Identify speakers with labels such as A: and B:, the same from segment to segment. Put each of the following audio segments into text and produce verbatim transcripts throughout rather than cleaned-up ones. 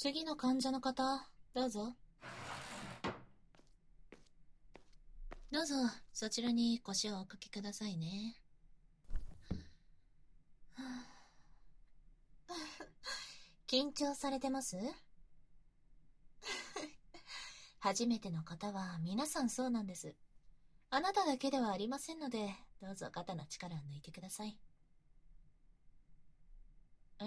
A: 次の患者の方、どうぞ。どうぞ、そちらに腰をおかけくださいね。緊張されてます？初めての方は皆さんそうなんです。あなただけではありませんので、どうぞ肩の力を抜いてください。え？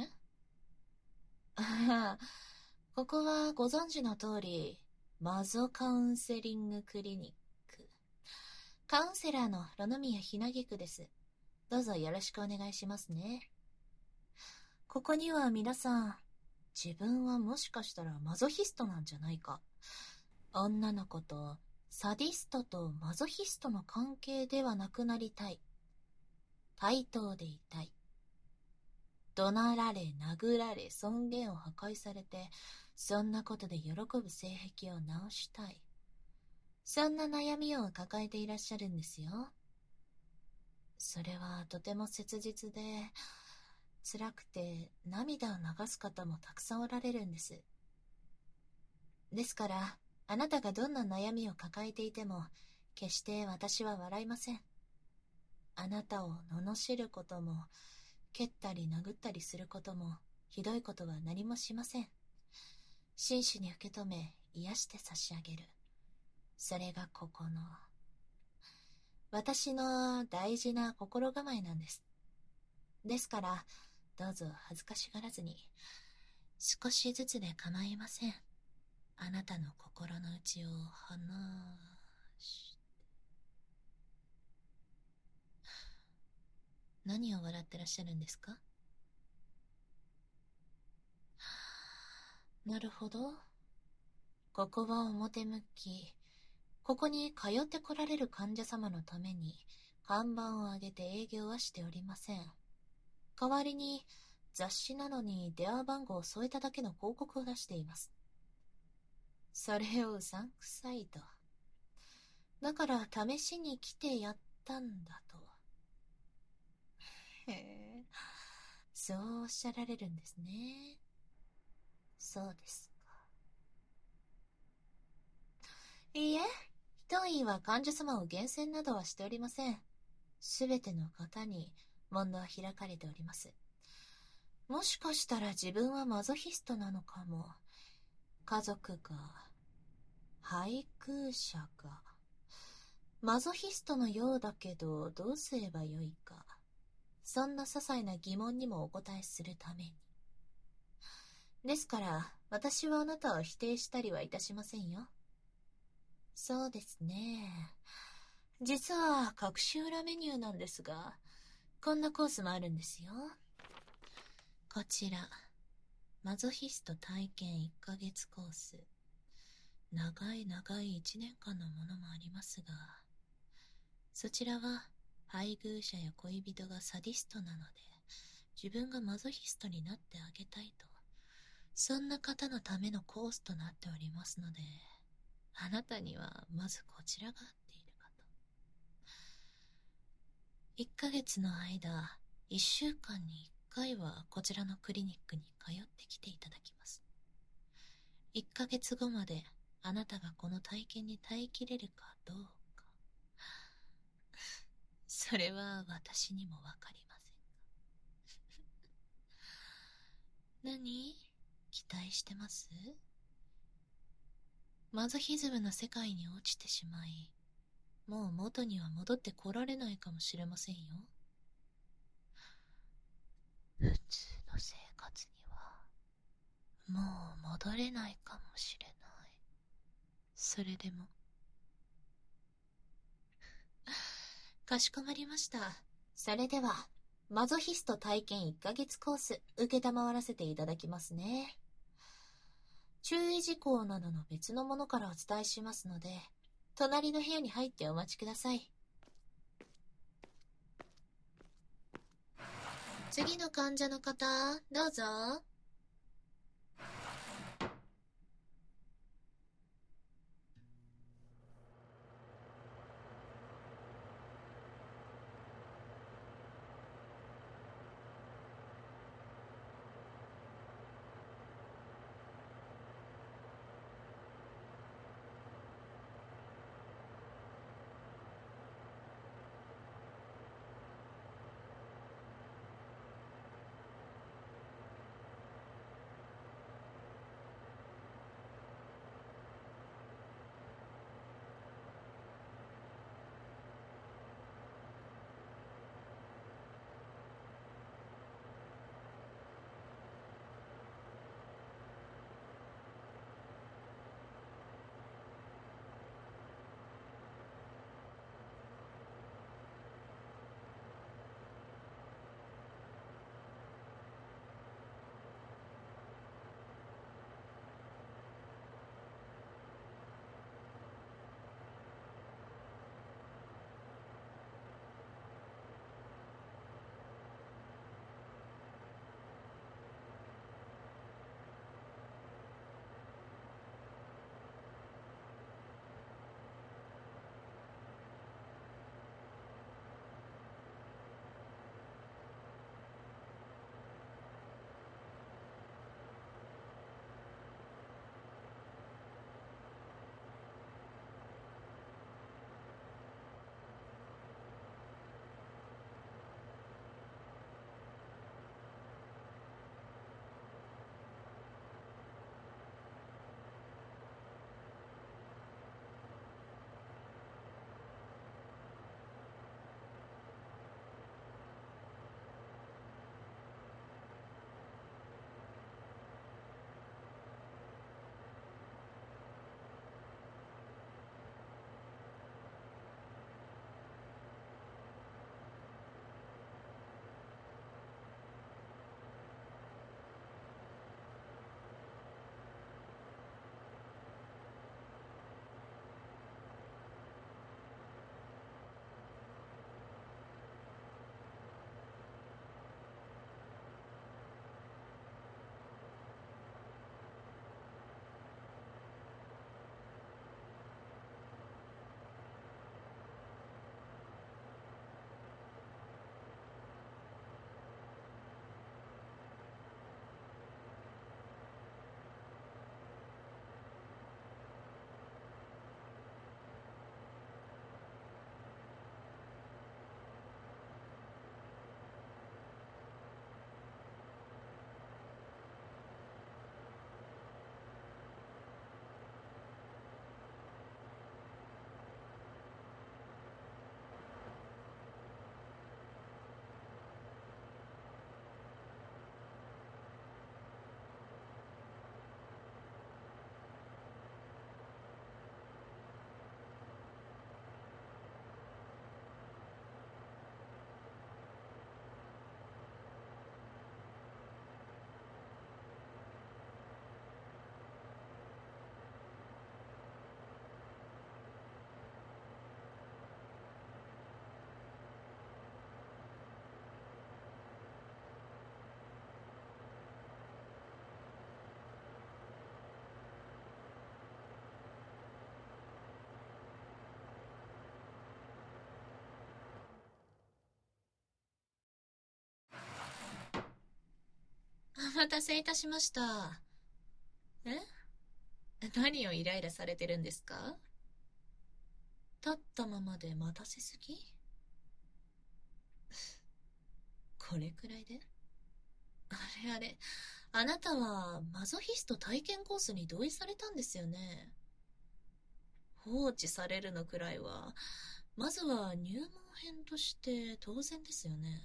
A: ああ、ここはご存知の通り、マゾカウンセリングクリニック。カウンセラーのロノミヤひなぎくです。どうぞよろしくお願いしますね。ここには皆さん、自分はもしかしたらマゾヒストなんじゃないか。女の子とサディストとマゾヒストの関係ではなくなりたい。対等でいたい。怒鳴られ、殴られ、尊厳を破壊されて、そんなことで喜ぶ性癖を直したい。そんな悩みを抱えていらっしゃるんですよ。それはとても切実で、辛くて涙を流す方もたくさんおられるんです。ですから、あなたがどんな悩みを抱えていても、決して私は笑いません。あなたを罵ることも、蹴ったり殴ったりすることも、ひどいことは何もしません。真摯に受け止め、癒して差し上げる。それがここの、私の大事な心構えなんです。ですから、どうぞ恥ずかしがらずに、少しずつで構いません。あなたの心の内を話して。何を笑ってらっしゃるんですか？なるほど。ここは表向き、ここに通ってこられる患者様のために看板を上げて営業はしておりません。代わりに雑誌なのに電話番号を添えただけの広告を出しています。それをうさんくさいと。だから試しに来てやったんだと。へえ、そうおっしゃられるんですね。そうですか。いいえ、当院は患者様を厳選などはしておりません。すべての方に門戸は開かれております。もしかしたら自分はマゾヒストなのかも。家族が、配偶者が、マゾヒストのようだけどどうすればよいか。そんな些細な疑問にもお答えするために。ですから、私はあなたを否定したりはいたしませんよ。そうですね。実は隠し裏メニューなんですが、こんなコースもあるんですよ。こちら、マゾヒスト体験いっかげつコース。長い長いいちねんかんのものもありますが、そちらは配偶者や恋人がサディストなので、自分がマゾヒストになってあげたいと、そんな方のためのコースとなっておりますので、あなたにはまずこちらが合っているかと。いっかげつの間、いっしゅうかんにいっかいはこちらのクリニックに通ってきていただきます。いっかげつごまであなたがこの体験に耐えきれるかどうか。それは私にもわかりませんが。何？期待してます？マゾヒズムの世界に落ちてしまい、もう元には戻ってこられないかもしれませんよ。普通の生活にはもう戻れないかもしれない。それでもかしこまりました。それではマゾヒスト体験いっかげつコース受けたまわらせていただきますね。注意事項などの別のものからお伝えしますので、隣の部屋に入ってお待ちください。次の患者の方、どうぞ。 お待たせいたしました。え何をイライラされてるんですか？立ったままで待たせすぎ？これくらいで？あれあれ、あなたはマゾヒスト体験コースに同意されたんですよね。放置されるのくらいは、まずは入門編として当然ですよね。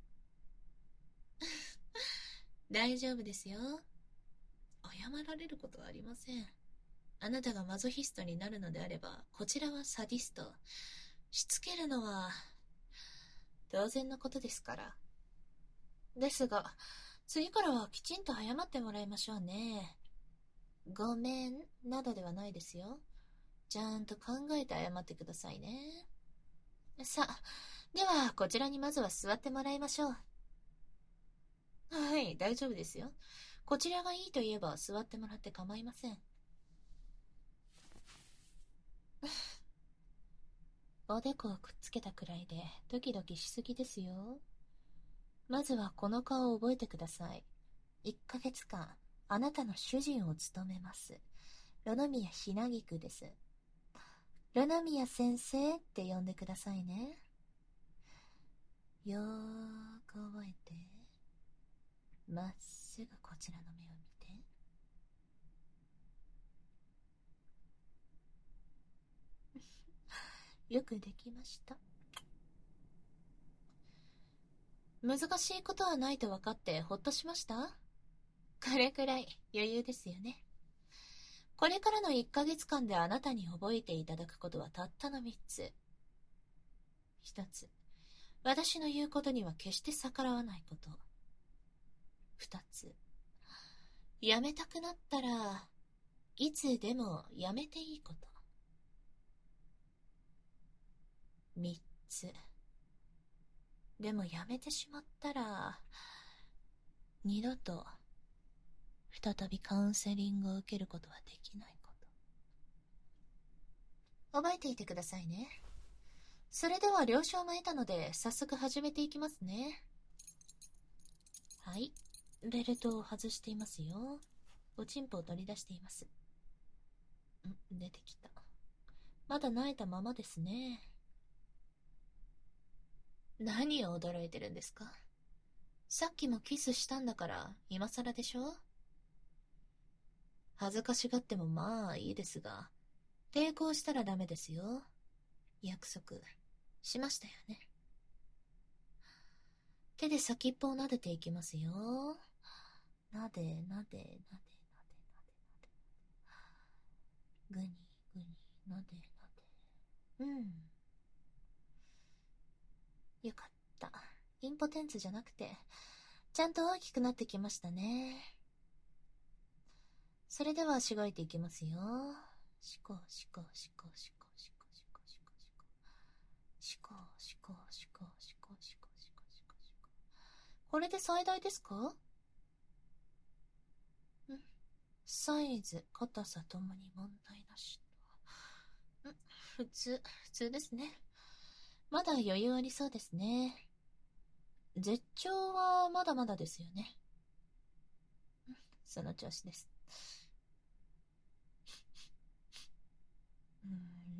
A: 大丈夫ですよ。謝られることはありません。あなたがマゾヒストになるのであれば、こちらはサディスト。しつけるのは、当然のことですから。ですが、次からはきちんと謝ってもらいましょうね。ごめん、などではないですよ。ちゃんと考えて謝ってくださいね。さあ、では、こちらにまずは座ってもらいましょう。はい、大丈夫ですよ。こちらがいいと言えば座ってもらって構いません。おでこをくっつけたくらいでドキドキしすぎですよ。まずはこの顔を覚えてください。いっかげつかん、あなたの主人を務めます。ロノミヤひなぎくです。ロノミヤ先生って呼んでくださいね。よーく覚えて。まっすぐこちらの目を見て。よくできました。難しいことはないと分かってほっとしました？これくらい余裕ですよね。これからのいっかげつかんであなたに覚えていただくことはたったのみっつ。ひとつ、私の言うことには決して逆らわないこと。ふたつ、やめたくなったらいつでもやめていいこと。みっつ、でもやめてしまったら二度と再びカウンセリングを受けることはできないこと。覚えていてくださいね。それでは了承も得たので早速始めていきますね。はい、ベルトを外していますよ。おちんぽを取り出しています。ん、出てきた。まだ萎えたままですね。何を驚いてるんですか？さっきもキスしたんだから今更でしょ？恥ずかしがってもまあいいですが、抵抗したらダメですよ。約束しましたよね。手で先っぽを撫でていきますよ。なでなでなでなでなでなで。ぐにぐになでなで。うん。よかった。インポテンツじゃなくて、ちゃんと大きくなってきましたね。それではしごいていきますよ。しこしこしこしこしこしこしこしこしこしこしこしこしこしこしこしこ。これで最大ですか？ん、サイズ、硬さともに問題なし。ん、普通、普通ですね。まだ余裕ありそうですね。絶頂はまだまだですよね。その調子です。うん、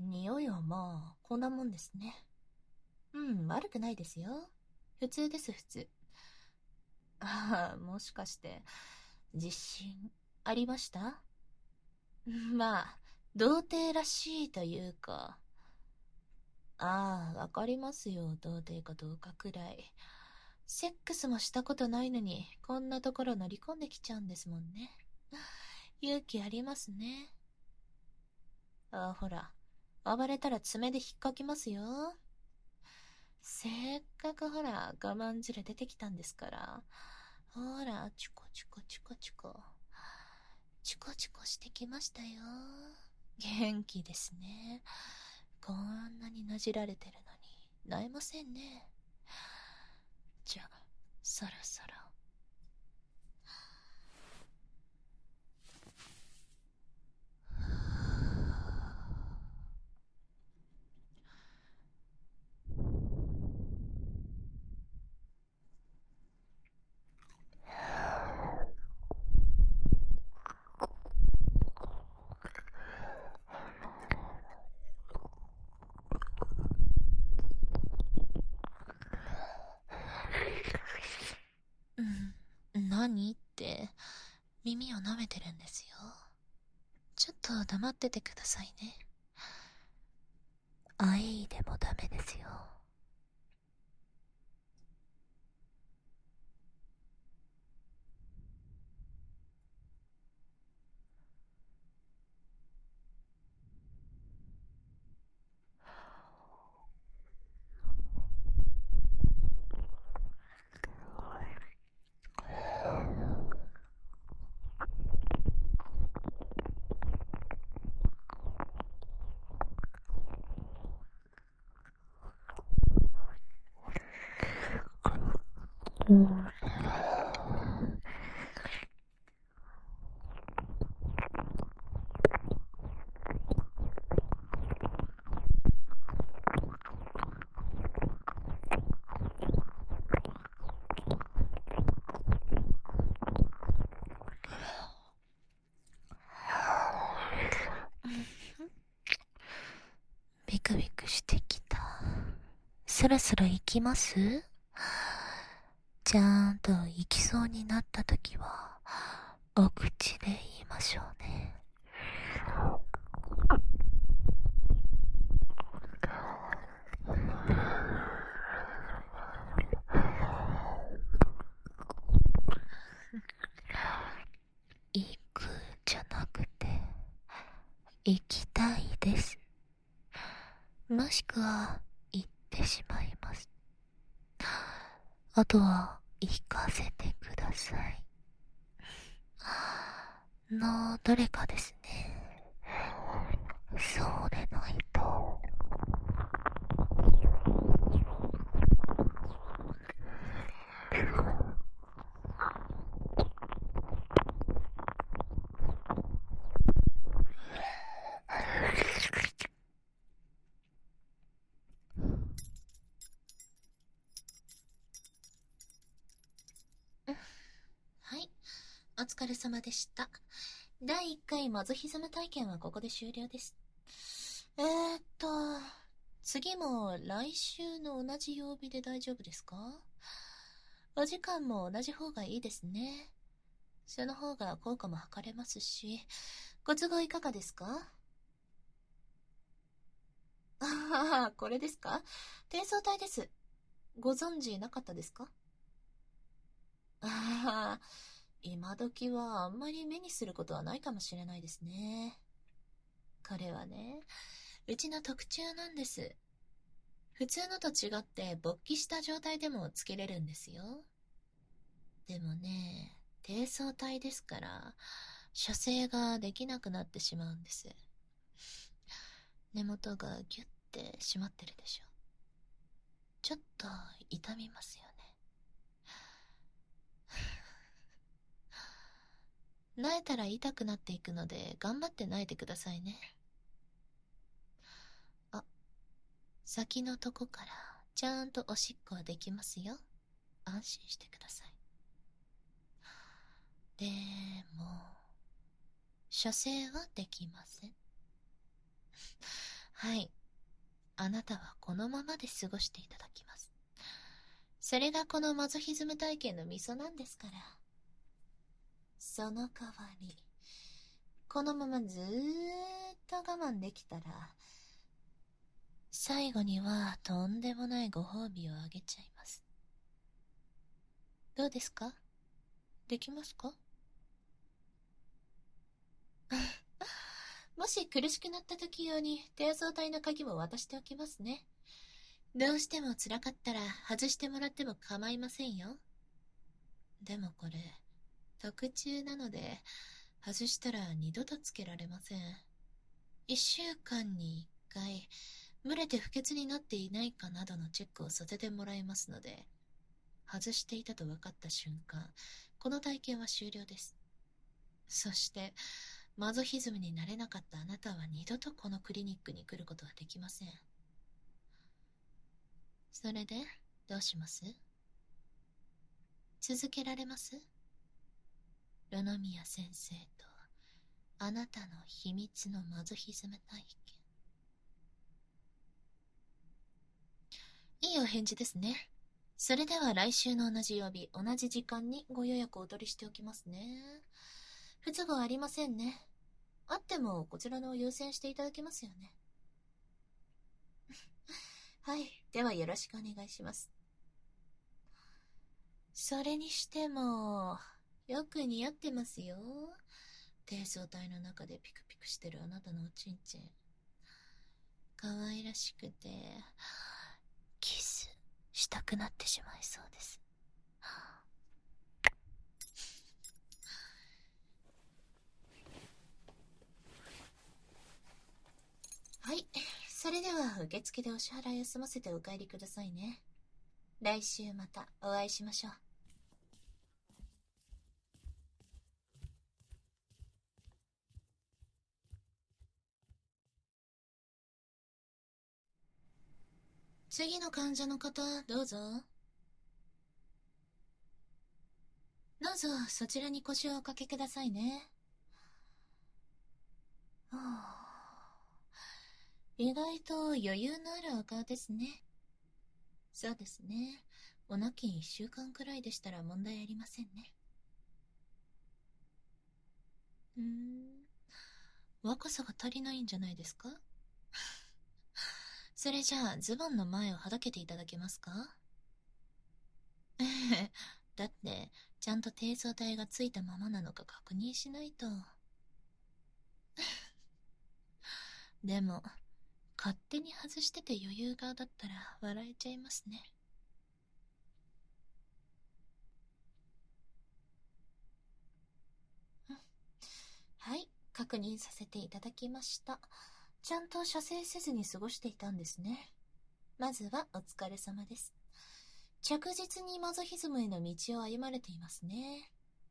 A: 匂いはまあ、こんなもんですね。うん、悪くないですよ。普通です、普通。ああ、もしかして、自信ありました？まあ、童貞らしいというか。ああ、わかりますよ、童貞かどうかくらい。セックスもしたことないのに、こんなところ乗り込んできちゃうんですもんね。勇気ありますね。ああ、ほら、暴れたら爪で引っかきますよ。せっかくほら、我慢汁出てきたんですから。ほら、チコチコチコチコ。チコチコしてきましたよ。元気ですね。こんなになじられてるのに、萎えませんね。じゃあ、そろそろ。 耳を舐めてるんですよ。ちょっと黙っててくださいね。あいでもダメですよ。うん。ビクビクしてきた。そろそろ行きます？ちゃんと行きそうになったときは、お口で言いましょうね。行くじゃなくて、行きたいです。もしくは、行ってしまいます。あとは、行かせてください。の、どれかですね。そうでないと。はい、お疲れ様でした。だいいっかいマゾヒズム体験はここで終了です。えーっと、次も来週の同じ曜日で大丈夫ですか？お時間も同じ方がいいですね。その方が効果も測れますし、ご都合いかがですか？ああ、これですか？転送体です。ご存知なかったですか？ああ、今時はあんまり目にすることはないかもしれないですね。これはね、うちの特注なんです。普通のと違って勃起した状態でもつけれるんですよ。でもね、低層体ですから、射精ができなくなってしまうんです。根元がギュッて締まってるでしょ。ちょっと痛みますよね。慣れたら痛くなっていくので、頑張って慣れてくださいね。あ、先のとこからちゃんとおしっこはできますよ。安心してください。でも、射精はできません。はい。あなたはこのままで過ごしていただきます。それがこのマゾヒズム体験のミソなんですから。その代わり、このままずーっと我慢できたら、最後にはとんでもないご褒美をあげちゃいます。どうですか？できますか？もし苦しくなった時用に低層体の鍵も渡しておきますね。どうしても辛かったら外してもらっても構いませんよ。でもこれ、特注なので、外したら二度とつけられません。一週間に一回、蒸れて不潔になっていないかなどのチェックをさせてもらいますので、外していたと分かった瞬間、この体験は終了です。そして、マゾヒズムになれなかったあなたは二度とこのクリニックに来ることはできません。それで、どうします？続けられます？ロノミヤ先生と、あなたの秘密のマゾヒズム体験。いいお返事ですね。それでは来週の同じ曜日、同じ時間にご予約をお取りしておきますね。 不都合ありませんね。あってもこちらのを優先していただけますよね。はい、ではよろしくお願いします。それにしても、よく似合ってますよ。低層体の中でピクピクしてるあなたのおちんちん。可愛らしくて、キスしたくなってしまいそうです。はい、それでは受付でお支払いを済ませてお帰りくださいね。来週またお会いしましょう。次の患者の方、どうぞ。どうぞ、そちらに腰をおかけくださいね。はあ、意外と余裕のあるお顔ですね。そうですね。おなきいっしゅうかんくらいでしたら問題ありませんね。うーん。若さが足りないんじゃないですか？それじゃあ、ズボンの前をはだけていただけますか？だって、ちゃんと低層体がついたままなのか確認しないと。でも、勝手に外してて余裕顔だったら笑えちゃいますね。はい、確認させていただきました。ちゃんと射精せずに過ごしていたんですね。まずはお疲れ様です。着実にマゾヒズムへの道を歩まれていますね。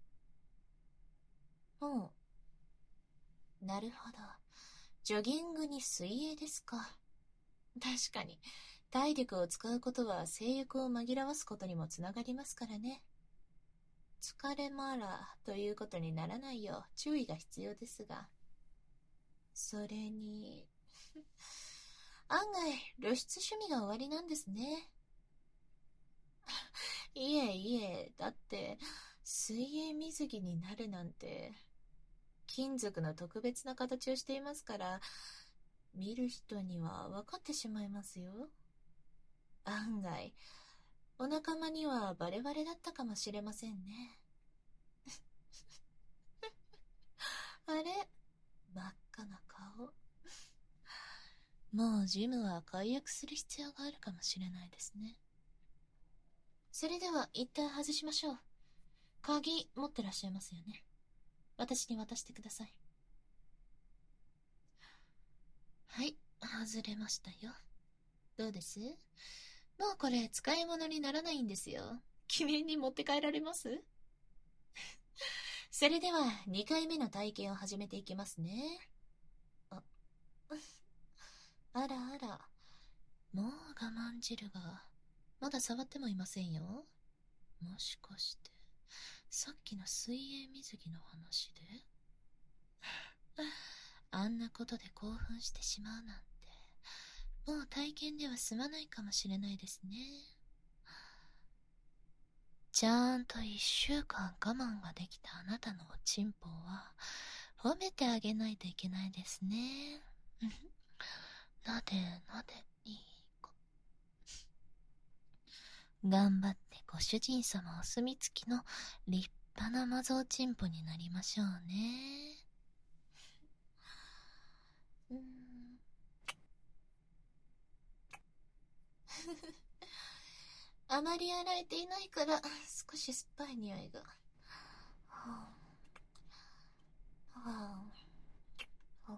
A: ほう。なるほど。ジョギングに水泳ですか。確かに、体力を使うことは性欲を紛らわすことにもつながりますからね。疲れマラーということにならないよう注意が必要ですが。それに、案外露出趣味がおありなんですね。いえいえ、だって水泳水着になるなんて金属の特別な形をしていますから、見る人には分かってしまいますよ。案外お仲間にはバレバレだったかもしれませんね。あれ、真っ赤な顔。もうジムは解約する必要があるかもしれないですね。それでは一旦外しましょう。鍵持ってらっしゃいますよね。私に渡してください。はい、外れましたよ。どうです？もうこれ使い物にならないんですよ。記念に持って帰られます？それではにかいめの体験を始めていきますね。あ、あらあら。もう我慢汁が、まだ触ってもいませんよ。もしかして、さっきの水泳水着の話であんなことで興奮してしまうなんて、もう体験では済まないかもしれないですね。ちゃんと一週間我慢ができたあなたのおちんぽは褒めてあげないといけないですね。なでなでいい子。頑張ってご主人様お墨付きの立派なマゾおちんぽになりましょうね。うーんあまり洗えていないから少し酸っぱい匂いが。はあ、はあ、はあ、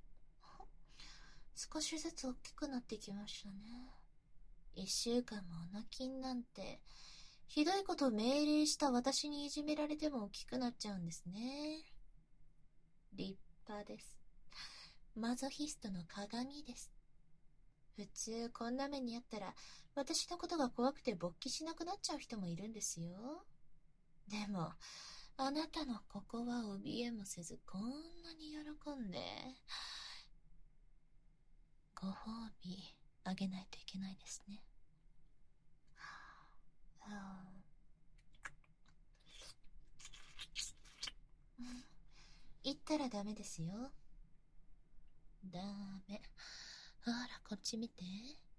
A: 少しずつ大きくなってきましたね。一週間もお泣きんなんて、ひどいことを命令した私にいじめられても大きくなっちゃうんですね。立派です。マゾヒストの鏡です。普通こんな目にあったら私のことが怖くて勃起しなくなっちゃう人もいるんですよ。でもあなたのここは怯えもせずこんなに喜んで、ご褒美あげないといけないですね。はあ、 ったらダメですよ。ダメ。ほら、こっち見て。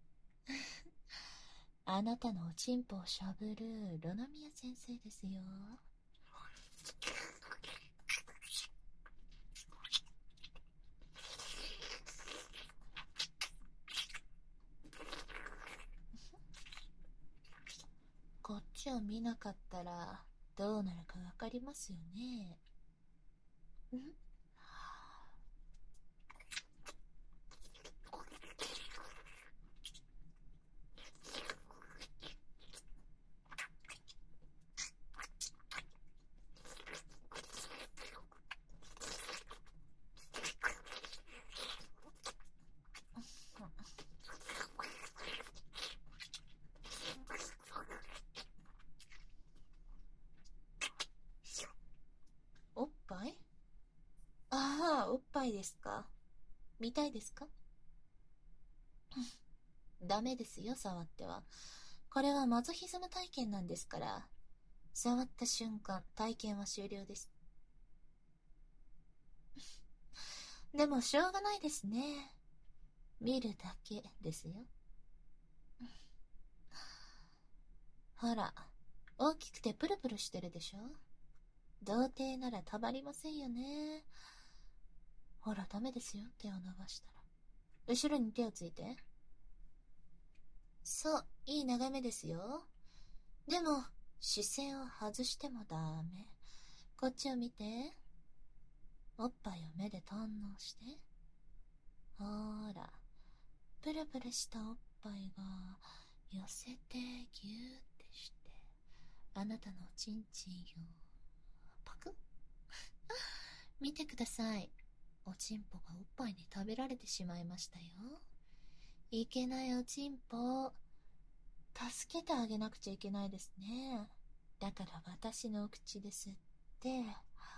A: あなたのおちんぽをしゃぶるロナミヤ先生ですよ。こっちを見なかったらどうなるかわかりますよね。ん？おっぱい？ああ、おっぱいですか。見たいですか？ダメですよ、触っては。これはマゾヒズム体験なんですから。触った瞬間、体験は終了です。でもしょうがないですね。見るだけですよ。ほら、大きくてプルプルしてるでしょ。童貞ならたまりませんよね。ほら、ダメですよ、手を伸ばしたら。後ろに手をついて。そう、いい眺めですよ。でも、視線を外してもダメ。こっちを見て。おっぱいを目で堪能して。ほーら、プルプルしたおっぱいが寄せてギューってして、あなたのおちんちんをパクッ見てください。おちんぽがおっぱいに食べられてしまいましたよ。いけないおちんぽ、助けてあげなくちゃいけないですね。だから私のお口ですって、うん、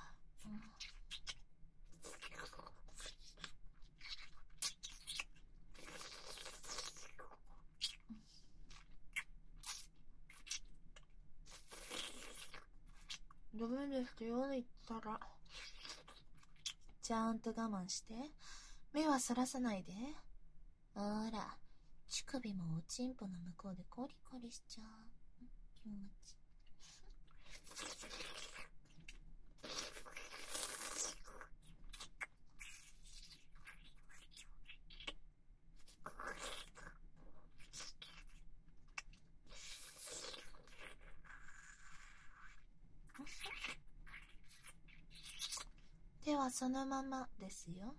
A: ダメですよ、言ったら。ちゃんと我慢して。目はそらさないで。ほら、乳首もおちんぽの向こうでコリコリしちゃう。気持ちいい。手はそのままですよ。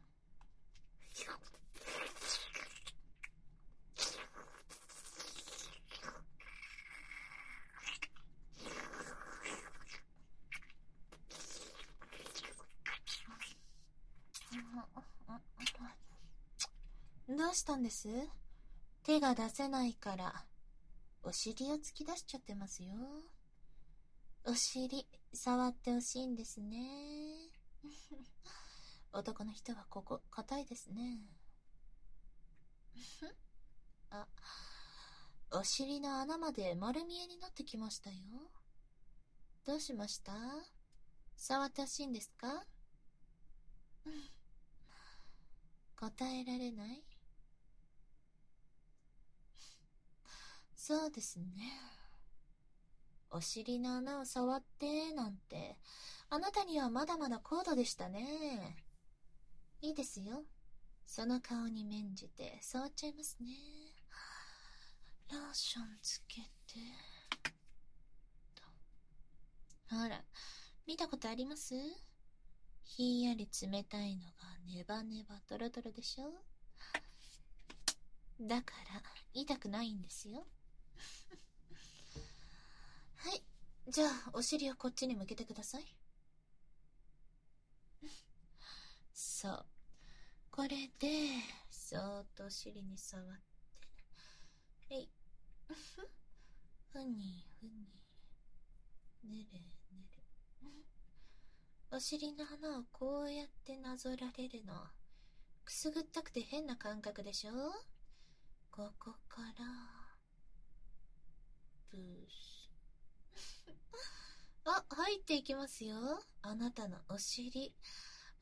A: どうしたんです？手が出せないからお尻を突き出しちゃってますよ。お尻触ってほしいんですね。男の人はここ硬いですね。あ、お尻の穴まで丸見えになってきましたよ。どうしました？触ってほしいんですか？答えられない？そうですね。お尻の穴を触ってなんて、あなたにはまだまだ高度でしたね。いいですよ。その顔に免じて触っちゃいますね。ローションつけてと。ほら、見たことあります？ひんやり冷たいのがネバネバトロトロでしょ。だから痛くないんですよ。はい、じゃあお尻をこっちに向けてください。そう、これでそーっとお尻に触って、えいふにふに、ねれねれ。お尻の穴をこうやってなぞられるの、くすぐったくて変な感覚でしょ。ここからブースあ、入っていきますよ。あなたのお尻。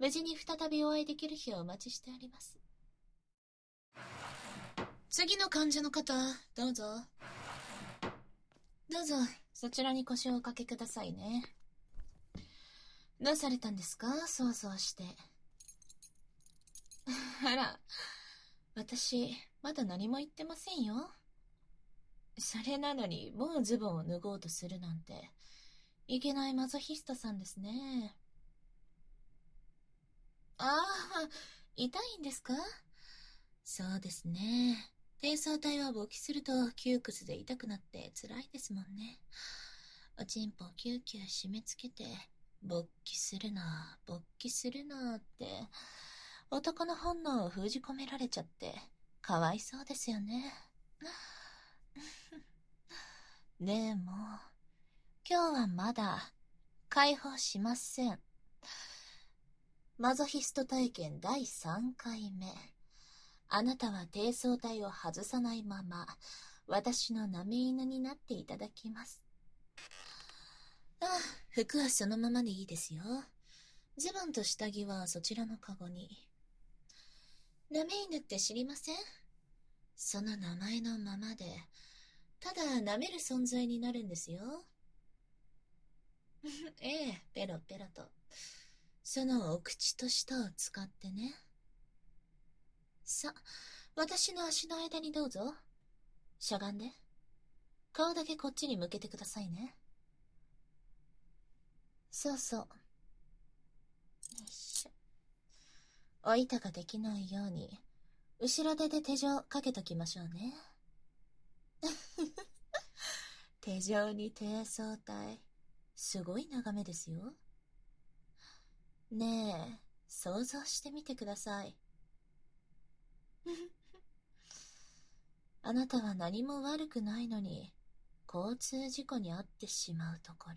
A: 無事に再びお会いできる日をお待ちしております。次の患者の方、どうぞ。どうぞ、そちらに腰をおかけくださいね。どうされたんですか、そうそうして。あら、私、まだ何も言ってませんよ。それなのに、もうズボンを脱ごうとするなんて、いけないマゾヒストさんですね。ああ、痛いんですか？そうですね。低層体は勃起すると窮屈で痛くなって辛いですもんね。おちんぽキューキュー締め付けて、勃起するな、勃起するなって、男の本能を封じ込められちゃって、かわいそうですよね。でも、今日はまだ解放しません。マゾヒスト体験だいさんかいめ。あなたは低層体を外さないまま、私の舐め犬になっていただきます。ああ、服はそのままでいいですよ。ズボンと下着はそちらのカゴに。舐め犬って知りません？その名前のままで、ただ舐める存在になるんですよ。ええ、ペロペロと。そのお口と舌を使ってね。さ、私の足の間にどうぞ。しゃがんで。顔だけこっちに向けてくださいね。そうそう。よいしょ。お板ができないように、後ろ手で手錠かけときましょうね。手錠に低層体。すごい眺めですよ。ねえ、想像してみてください。あなたは何も悪くないのに、交通事故に遭ってしまうところ。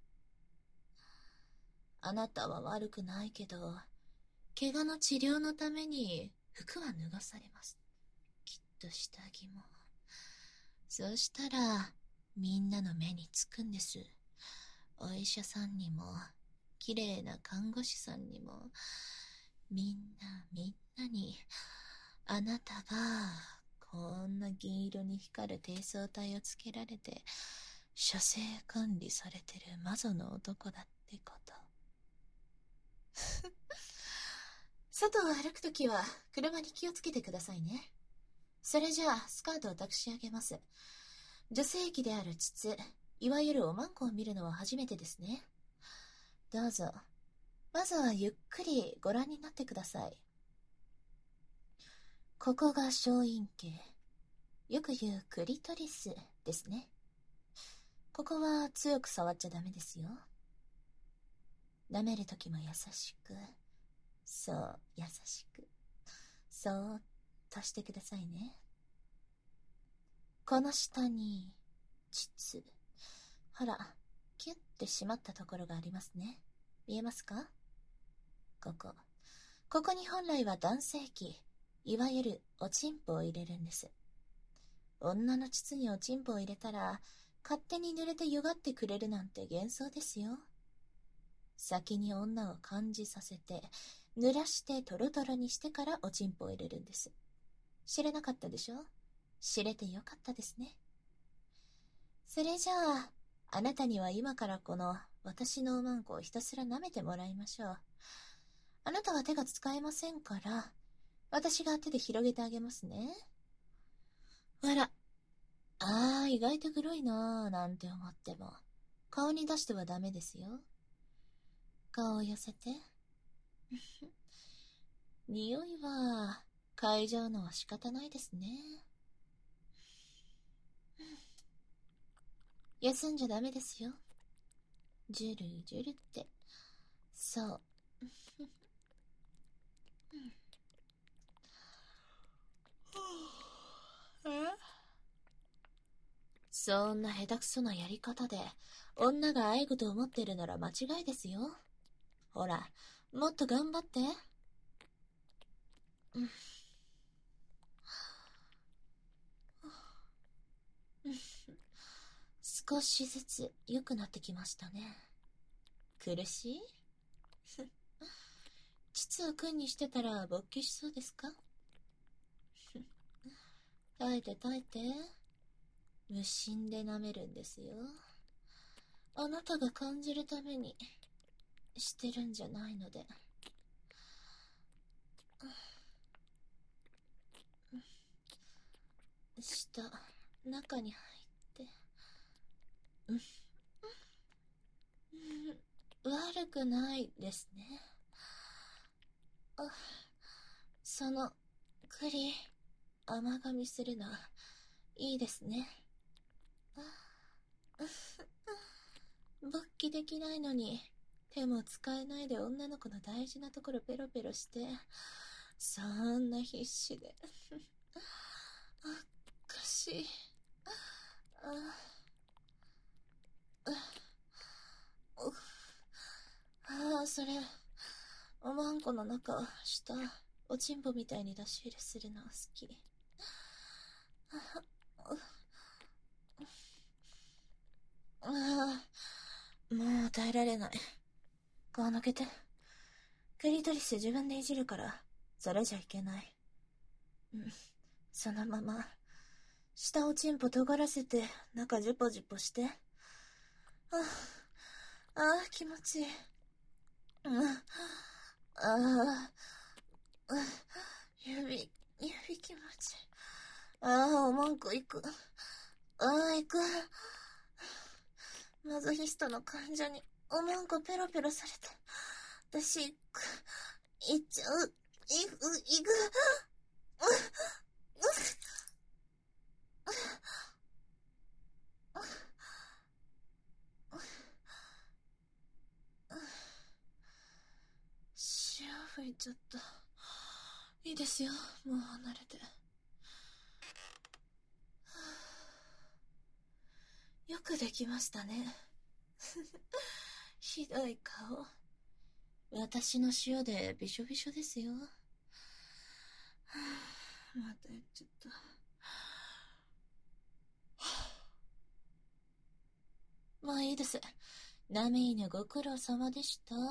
A: あなたは悪くないけど、怪我の治療のために服は脱がされます。きっと下着も。そうしたら、みんなの目につくんです。お医者さんにも、綺麗な看護師さんにも、みんなみんなに、あなたが、こんな銀色に光る低層体をつけられて、射精管理されてる魔女の男だってこと。外を歩くときは、車に気をつけてくださいね。それじゃあ、スカートを託し上げます。女性器である膣、いわゆるおまんこを見るのは初めてですね。どうぞ。まずはゆっくりご覧になってください。ここが小陰茎。よく言うクリトリスですね。ここは強く触っちゃダメですよ。舐めるときも優しく。そう、優しく。そーっとしてくださいね。この下に、膣。ほら、キュッて締まったところがありますね。見えますか？ここ。ここに本来は男性器、いわゆるおちんぽを入れるんです。女の膣におちんぽを入れたら、勝手に濡れてゆがってくれるなんて幻想ですよ。先に女を感じさせて、濡らしてトロトロにしてからおちんぽを入れるんです。知れなかったでしょ？知れてよかったですね。それじゃあ、あなたには今からこの私のおまんこをひたすら舐めてもらいましょう。あなたは手が使えませんから、私が手で広げてあげますね。あら。あー、意外と黒いなーなんて思っても、顔に出してはダメですよ。顔を寄せて。匂いは、嗅いじゃうのは仕方ないですね。休んじゃダメですよ。ジュルジュルって。そう。そんな下手くそなやり方で、女があえぐと思ってるなら間違いですよ。ほら、もっと頑張って。うん少しずつ良くなってきましたね。苦しい蜜を君にしてたら勃起しそうですか？耐えて耐えて。無心で舐めるんですよ。あなたが感じるためにしてるんじゃないので。舌、中に入って。うん。悪くないですね。あ、その、栗、甘噛みするの、いいですね。勃起できないのに、手も使えないで女の子の大事なところペロペロして、そんな必死で。おかしい。あああ、それ、おまんこの中、下、おちんぽみたいに出し入れするの好き。ああ、もう耐えられない。こう抜けて。クリトリス自分でいじるから、それじゃいけない。うん、そのまま、下おちんぽ尖らせて、中ジュポジュポして。ああ、ああ、気持ちいい。うん、ああ、指、指気持ちいい。ああ、おまんこ行く。ああ、行く。マゾヒストの患者におまんこペロペロされて、私行く。行っちゃう。行く、行く。潮吹いちゃった。いいですよ、もう離れて。よくできましたね。ひどい顔。私の塩でびしょびしょですよ。またやっちゃった。まあいいです。ナメイヌご苦労様でした。ん？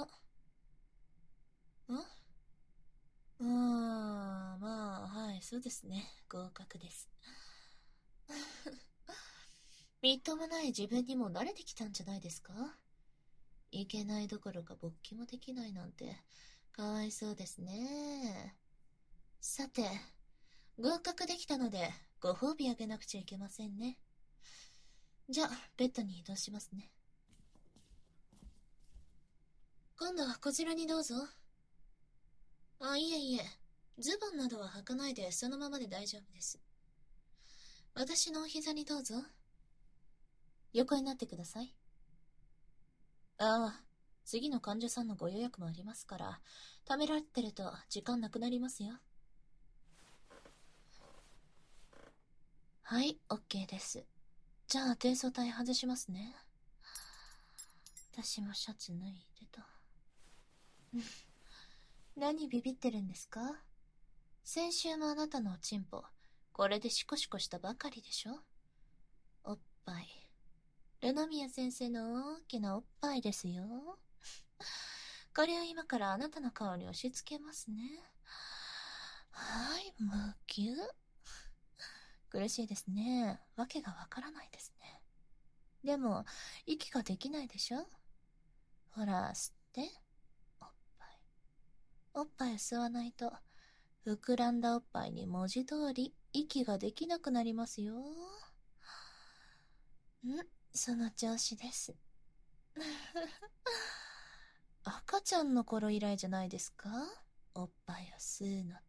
A: うーん、まあ、はい、そうですね。合格です。みっともない自分にも慣れてきたんじゃないですか？いけないどころか勃起もできないなんて、かわいそうですね。さて、合格できたので、ご褒美あげなくちゃいけませんね。じゃあ、ベッドに移動しますね。今度はこちらにどうぞ。あ、いえいえ。ズボンなどは履かないでそのままで大丈夫です。私のお膝にどうぞ。横になってください。ああ、次の患者さんのご予約もありますから、ためらってると時間なくなりますよ。はい、オッケーです。じゃあ、低層体外しますね。私もシャツ脱いでと。何ビビってるんですか？先週もあなたのおちんぽ、これでシコシコしたばかりでしょ？おっぱい。ルノミヤ先生の大きなおっぱいですよ。これを今からあなたの顔に押し付けますね。はい、むぎゅ。苦しいですね。わけがわからないですね。でも、息ができないでしょ？ほら、吸って。おっぱい。おっぱい吸わないと、膨らんだおっぱいに文字通り息ができなくなりますよ。ん？その調子です。赤ちゃんの頃以来じゃないですか？おっぱいを吸うのって。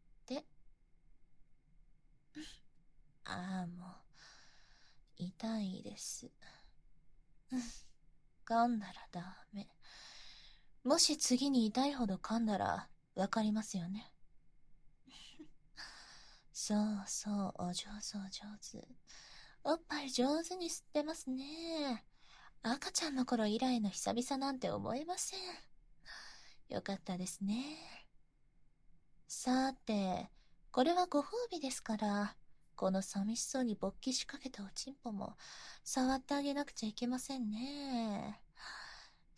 A: ああ、もう、痛いです。噛んだらダメ。もし次に痛いほど噛んだら、わかりますよね。そうそう、お上手お上手。おっぱい上手に吸ってますね。赤ちゃんの頃以来の久々なんて思えません。よかったですね。さて、これはご褒美ですから、この寂しそうに勃起しかけたおちんぽも触ってあげなくちゃいけませんね。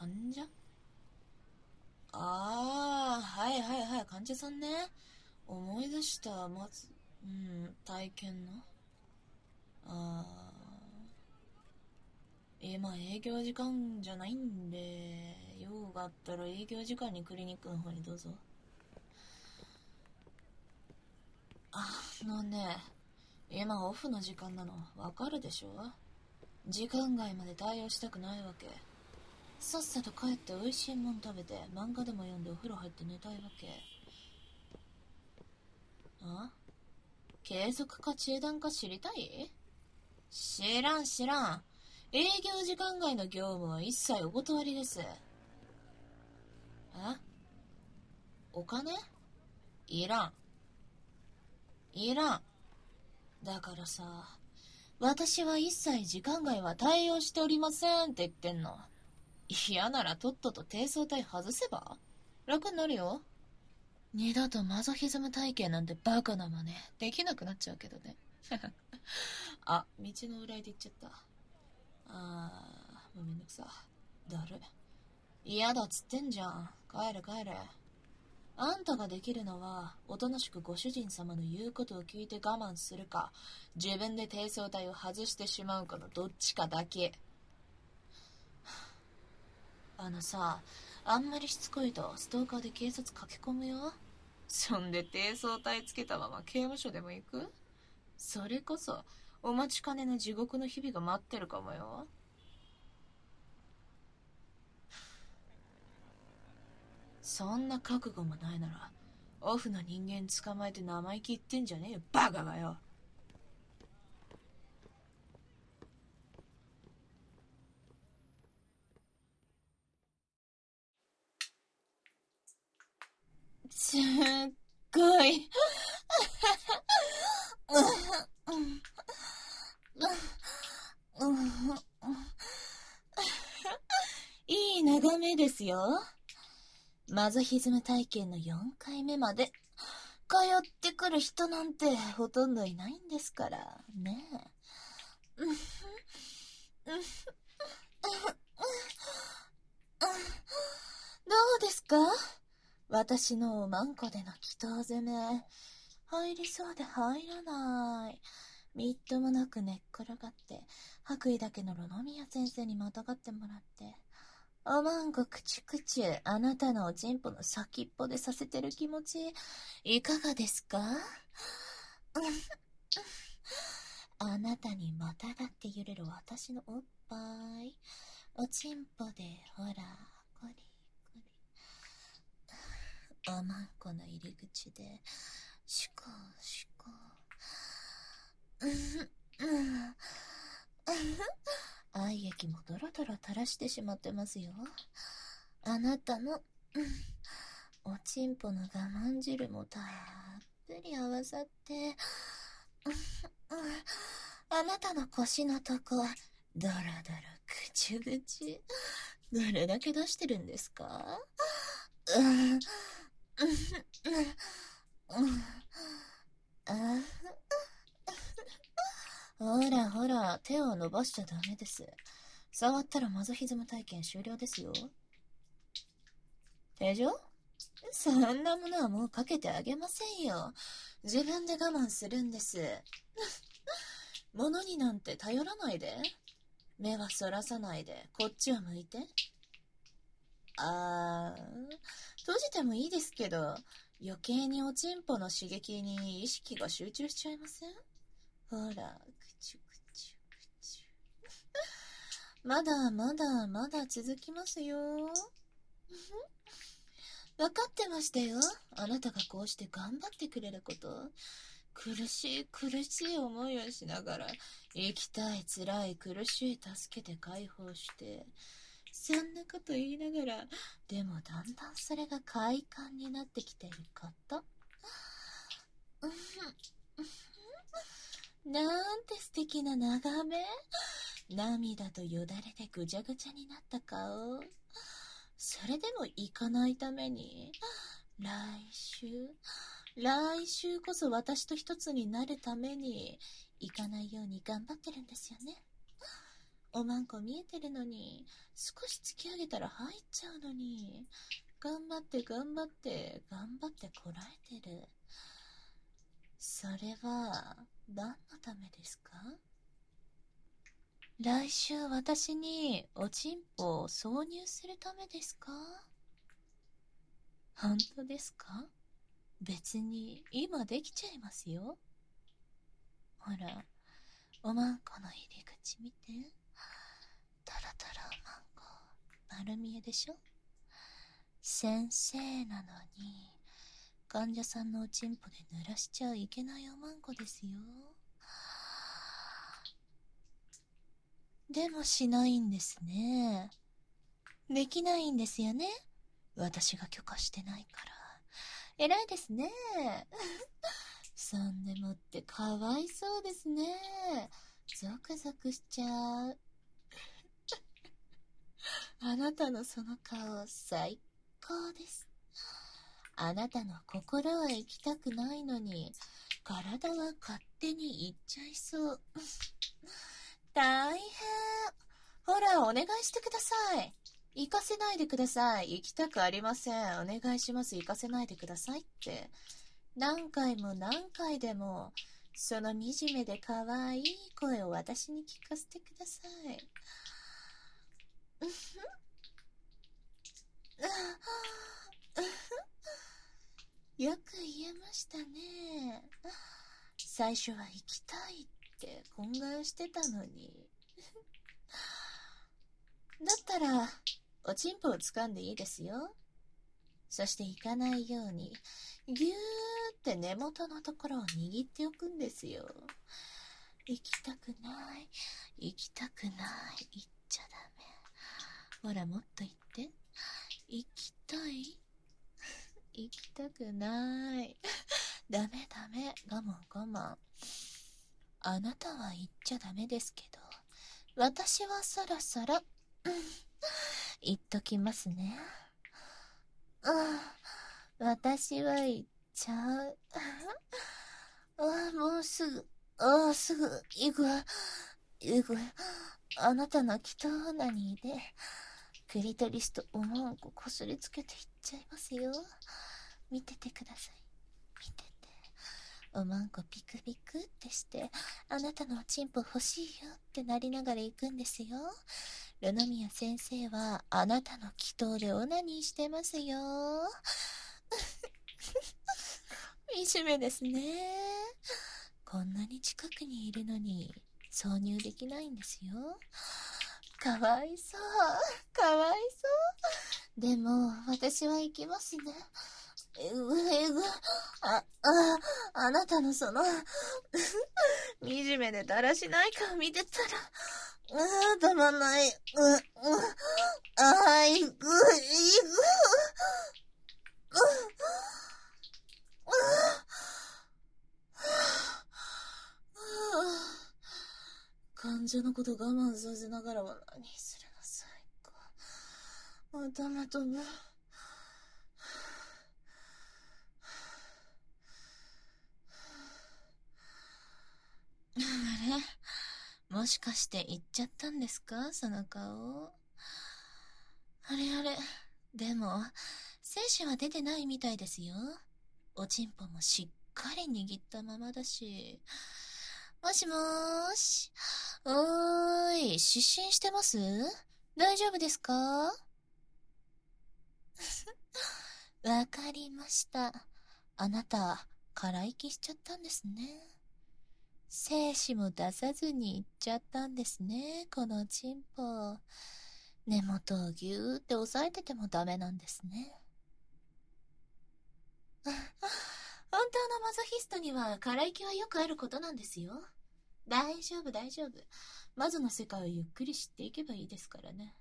A: 患者？ああ、はいはいはい、患者さんね。思い出した、まず、うん、体験の。ああ、今営業時間じゃないんで、用があったら営業時間にクリニックの方にどうぞ。あのね、今オフの時間なのわかるでしょ？時間外まで対応したくないわけ。さっさと帰って美味しいもん食べて漫画でも読んでお風呂入って寝たいわけ。あ？継続か中断か知りたい？知らん知らん。営業時間外の業務は一切お断りです。え？お金？いらん。いらん。だからさ、私は一切時間外は対応しておりませんって言ってんの。嫌ならとっとと低層体外せば楽になるよ。二度とマゾヒズム体験なんてバカな真似できなくなっちゃうけどね。あ、道の裏で言っちゃった。あー、もうめんどくさ。だる。嫌だっつってんじゃん。帰れ帰れ。あんたができるのは、おとなしくご主人様の言うことを聞いて我慢するか、自分で低層体を外してしまうかのどっちかだけ。あのさ、あんまりしつこいとストーカーで警察駆け込むよ。そんで低層体つけたまま刑務所でも行く？それこそお待ちかねの地獄の日々が待ってるかもよ。そんな覚悟もないならオフの人間捕まえて生意気言ってんじゃねえよ、バカがよ。すっごいいい眺めですよ。マゾヒズム体験のよんかいめまで通ってくる人なんてほとんどいないんですからね。どうですか？私のおまんこでの祈祷攻め。入りそうで入らない。みっともなく寝っ転がって、白衣だけのロノミヤ先生にまたがってもらって、おまんこくちゅくちゅ、あなたのおちんぽの先っぽでさせてる気持ち、いかがですか？あなたにまたがって揺れる私のおっぱい。おちんぽで、ほら、こりこり。おまんこの入り口で、シュコシュコ。愛液もドロドロ垂らしてしまってますよ。あなたの、おちんぽの我慢汁もたっぷり合わさって、あなたの腰のとこ、ドロドロぐちゅぐちゅ。どれだけ出してるんですか？ほらほら、手を伸ばしちゃダメです。触ったらマゾヒズム体験終了ですよ。手錠？そんなものはもうかけてあげませんよ。自分で我慢するんです。物になんて頼らないで。目はそらさないで、こっちを向いて。あー、閉じてもいいですけど、余計におちんぽの刺激に意識が集中しちゃいません？ほら、くちゅくちゅくちゅ。まだまだまだ続きますよ。分かってましたよ。あなたがこうして頑張ってくれること。苦しい苦しい思いをしながら、生きたい辛い苦しい助けて解放して、そんなこと言いながら、でもだんだんそれが快感になってきてること。なんて素敵な眺め。涙とよだれでぐちゃぐちゃになった顔。それでも行かないために、来週、来週こそ私と一つになるために、行かないように頑張ってるんですよね。 おまんこ見えてるのに、少し突き上げたら入っちゃうのに、頑張って頑張って頑張ってこらえてる。それは何のためですか？来週私におちんぽを挿入するためですか？本当ですか？別に今できちゃいますよ。ほら、おまんこの入り口見て。タラタラおまんこ丸見えでしょ。先生なのに患者さんのおちんぽで濡らしちゃいけないおまんこですよ。でもしないんですね。できないんですよね。私が許可してないから。偉いですね。そんでもってかわいそうですね。ゾクゾクしちゃう。あなたのその顔最高です。あなたの心は行きたくないのに、体は勝手に行っちゃいそう。大変。ほら、お願いしてください。行かせないでください。行きたくありません。お願いします。行かせないでくださいって。何回も何回でも、その惨めで可愛い声を私に聞かせてください。よく言えましたね。最初は行きたいって懇願してたのに。だったら、おちんぽを掴んでいいですよ。そして行かないように、ぎゅーって根元のところを握っておくんですよ。行きたくない、行きたくない、行っちゃダメ。ほら、もっと言って。行きたい、行きたくない。ダメダメ、我慢我慢。あなたは言っちゃダメですけど、私はそろそろ、言っときますね。うん、私は言っちゃう。あ、もうすぐ、あ、すぐ、行くわ、行くわ。あなたの祈祷なにで、クリトリスとおまんここすりつけていっちゃいますよ。見ててください。見てて。おまんこピクピクってして、あなたのおちんぽ欲しいよってなりながら行くんですよ。ルノミヤ先生はあなたの祈祷でオナニーしてますよ。惨めですね。こんなに近くにいるのに挿入できないんですよ。かわいそう、かわいそう。でも私は行きますね。えぐえぐ、あ、あ、あなたのその惨めでだらしない顔見てたら、うー、たまんない。う、う、あー、いぐ、いぐ、う、う、患者のこと我慢させながらは何するの最高。頭飛ぶ。あれ、もしかして言っちゃったんですかその顔。あれあれ、でも精子は出てないみたいですよ。おちんぽもしっかり握ったままだし。もしもーし。おーい、失神してます？大丈夫ですか？わかりました。あなた、空息しちゃったんですね。精子も出さずに行っちゃったんですね、このチンポ。根元をぎゅーって押さえててもダメなんですね。本当のマゾヒストには空息はよくあることなんですよ。大丈夫大丈夫。マゾの世界をゆっくり知っていけばいいですからね。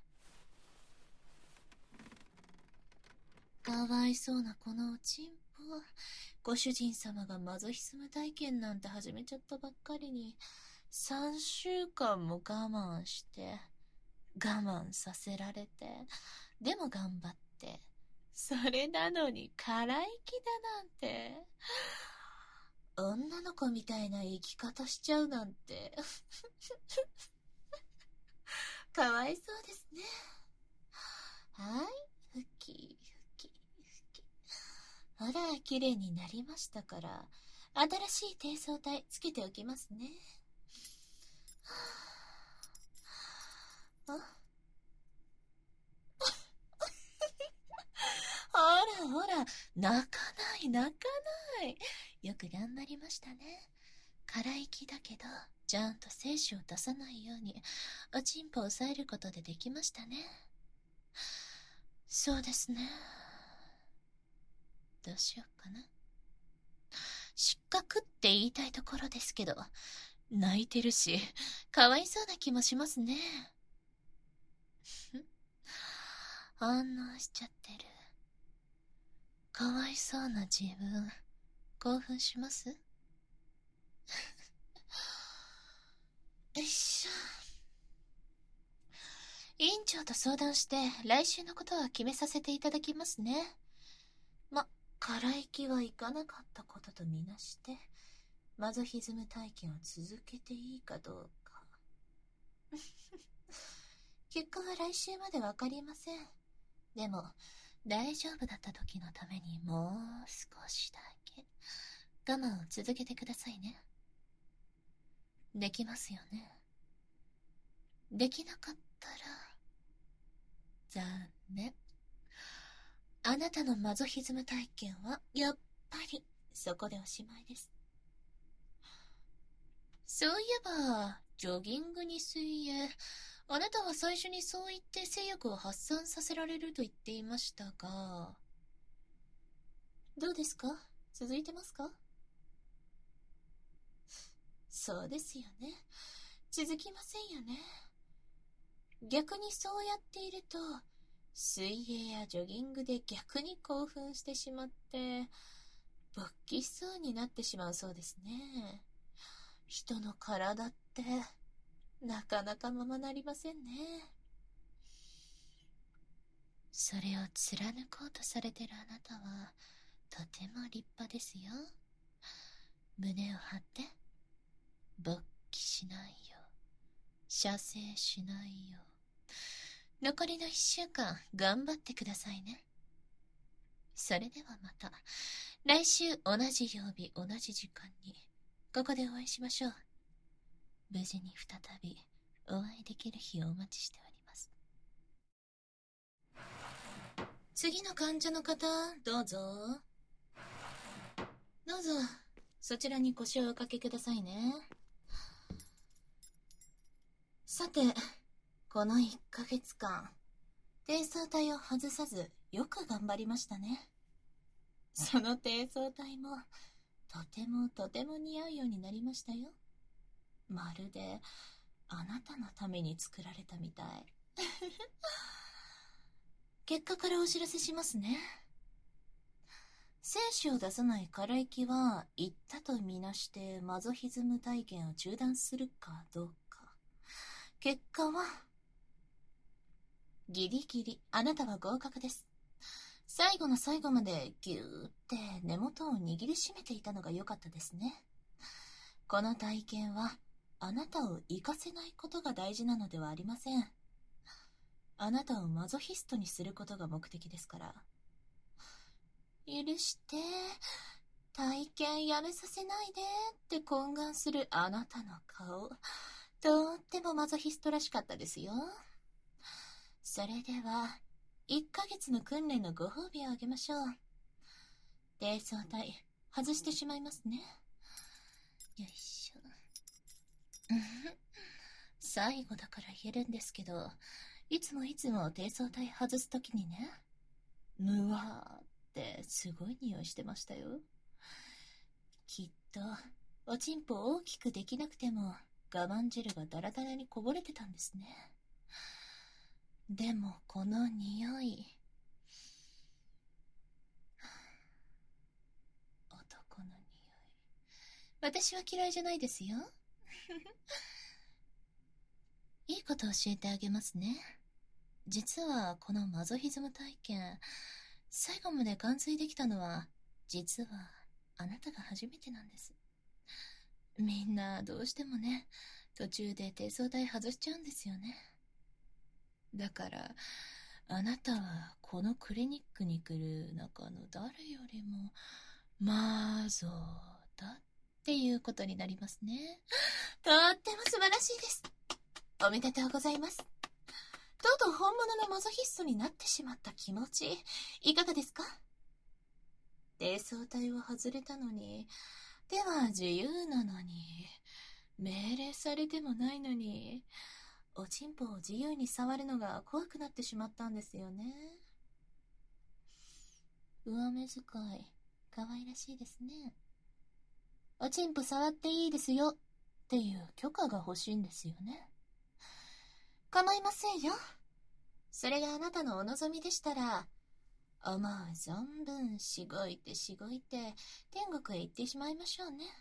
A: かわいそうなこのおちんぽ。ご主人様がマゾヒスム体験なんて始めちゃったばっかりに、さんしゅうかんも我慢して、我慢させられて、でも頑張って、それなのに空息だなんて。女の子みたいな生き方しちゃうなんて。 かわいそうですね。はい、ふきふきふき。ほら、綺麗になりましたから、新しい低層体つけておきますね。あほらほら、泣かない泣かない。よく頑張りましたね。空息だけど、ちゃんと精子を出さないように、おちんぽを押さえることでできましたね。そうですね。どうしようかな。失格って言いたいところですけど、泣いてるし、かわいそうな気もしますね。反応しちゃってる。かわいそうな自分、興奮しますよいしょ。委員長と相談して、来週のことは決めさせていただきますね。ま、空息はいかなかったこととみなして、マゾヒズム体験を続けていいかどうか。結果は来週までわかりません。でも、大丈夫だった時のためにもう少しだけ我慢を続けてくださいね。できますよね。できなかったら、残念。あなたのマゾヒズム体験はやっぱりそこでおしまいです。そういえば、ジョギングに水泳、あなたは最初にそう言って性欲を発散させられると言っていましたが、どうですか？続いてますか？そうですよね。続きませんよね。逆にそうやっていると、水泳やジョギングで逆に興奮してしまって、勃起しそうになってしまうそうですね。人の体って、なかなかままなりませんね。それを貫こうとされてるあなたは、とても立派ですよ。胸を張って、勃起しないよ。射精しないよ。残りの一週間、頑張ってくださいね。それではまた、来週同じ曜日同じ時間に、ここでお会いしましょう。無事に再び、お会いできる日をお待ちしております。次の患者の方、どうぞ。どうぞ、そちらに腰をおかけくださいね。さて、このいっかげつかん、低層体を外さず、よく頑張りましたね。その低層体も、とてもとても似合うようになりましたよ。まるで、あなたのために作られたみたい。結果からお知らせしますね。精子を出さない空息は、言ったとみなしてマゾヒズム体験を中断するかどうか。結果は、ギリギリ、あなたは合格です。最後の最後までぎゅーって根元を握りしめていたのが良かったですね。この体験は、あなたを生かせないことが大事なのではありません。あなたをマゾヒストにすることが目的ですから。許して、体験やめさせないでって懇願するあなたの顔、とってもマゾヒストらしかったですよ。それでは、いっかげつの訓練のご褒美をあげましょう。低層体、外してしまいますね。よいしょ。最後だから言えるんですけど、いつもいつも低層体外すときにね、むわーってすごい匂いしてましたよ。きっと、おちんぽ大きくできなくても、我慢汁がダラダラにこぼれてたんですね。でもこの匂い、男の匂い、私は嫌いじゃないですよ。いいこと教えてあげますね。実はこのマゾヒズム体験、最後まで完遂できたのは、実はあなたが初めてなんです。みんなどうしてもね、途中で低層体外しちゃうんですよね。 だから、あなたはこのクリニックに来る中の誰よりも、魔女だっていうことになりますね。とっても素晴らしいです。おめでとうございます。とうとう本物のマゾヒストになってしまった気持ち、いかがですか？低層体は外れたのに、手は自由なのに、命令されてもないのに、おちんぽを自由に触るのが怖くなってしまったんですよね。上目遣い、可愛らしいですね。おちんぽ触っていいですよっていう許可が欲しいんですよね。構いませんよ。それがあなたのお望みでしたら、思う存分しごいてしごいて天国へ行ってしまいましょうね。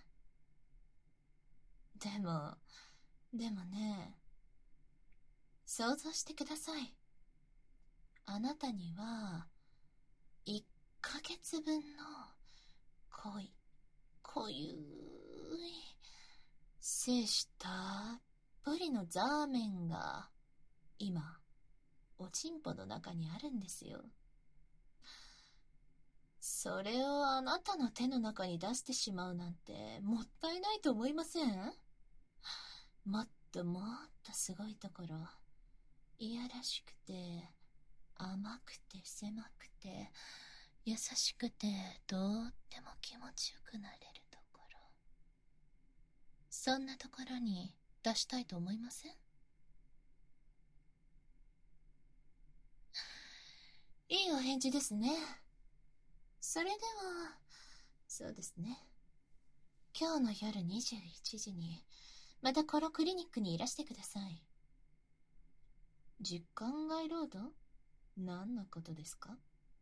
A: でも、でもね、想像してください。あなたには、いっかげつぶんの濃い、濃ゆい、精子たっぷりのザーメンが、今、おちんぽの中にあるんですよ。それをあなたの手の中に出してしまうなんてもったいないと思いません？もっともっとすごいところ、いやらしくて甘くて狭くて優しくてとっても気持ちよくなれるところ、そんなところに出したいと思いません？いいお返事ですね。それでは、そうですね。今日の夜にじゅういちじに、またこのクリニックにいらしてください。実感外労働？何のことですか？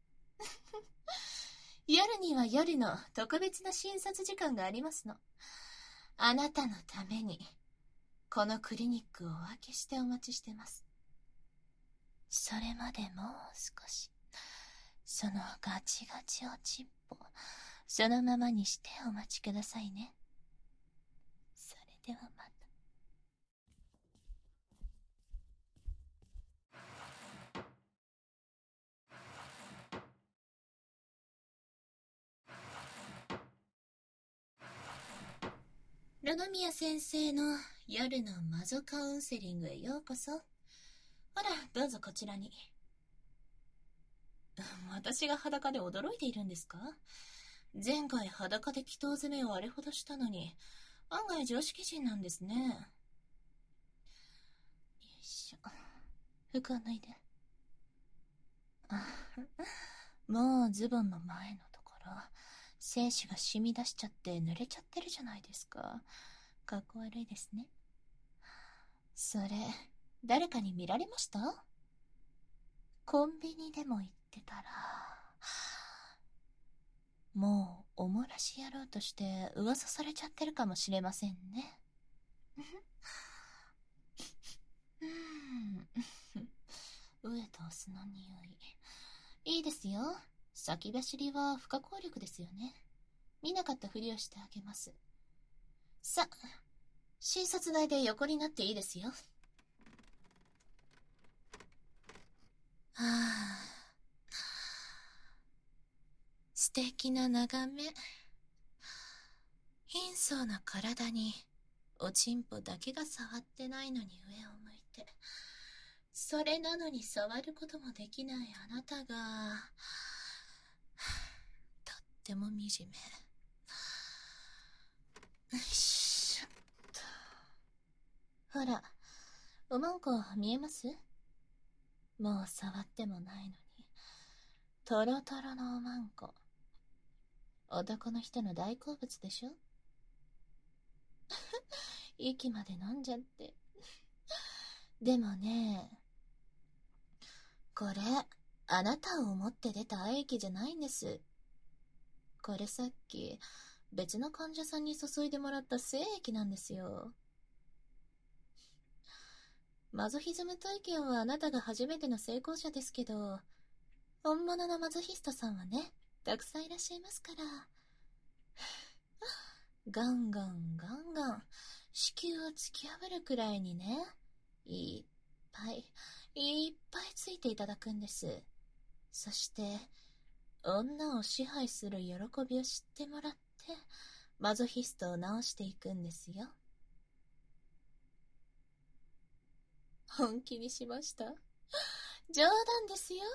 A: 夜には夜の特別な診察時間がありますの。あなたのために、このクリニックをお分けしてお待ちしてます。それまでもう少し、そのガチガチおちんぽ、そのままにしてお待ちくださいね。それではまた。ラノミヤ先生の夜のマゾカウンセリングへようこそ。ほら、どうぞこちらに。私が裸で驚いているんですか？前回裸で祈祷詰めをあれほどしたのに、案外常識人なんですね。よいしょ。服を脱いで。もうズボンの前のところ、精子が染み出しちゃって濡れちゃってるじゃないですか。かっこ悪いですね。それ、誰かに見られました？コンビニでも行ってたら、もうおもらしやろうとして噂されちゃってるかもしれませんね。うん、上とオスの匂い。いいですよ。先走りは不可抗力ですよね。見なかったふりをしてあげます。さ、診察台で横になっていいですよ。はあ、素敵な眺め。貧相な体におちんぽだけが触ってないのに上を向いて、それなのに触ることもできないあなたが、とっても惨め。よいしょっと。ほら、おまんこ見えます？もう触ってもないのに、トロトロのおまんこ。男の人の大好物でしょ？息まで飲んじゃって。でもね、これ、あなたを思って出た愛液じゃないんです。これさっき、別の患者さんに注いでもらった精液なんですよ。マゾヒズム体験はあなたが初めての成功者ですけど、本物のマゾヒストさんはね、たくさんいらっしゃいますから。ガンガンガンガン、子宮を突き破るくらいにね、いっぱい、 いっぱいついていただくんです。そして、女を支配する喜びを知ってもらって、マゾヒストを直していくんですよ。本気にしました？冗談ですよ。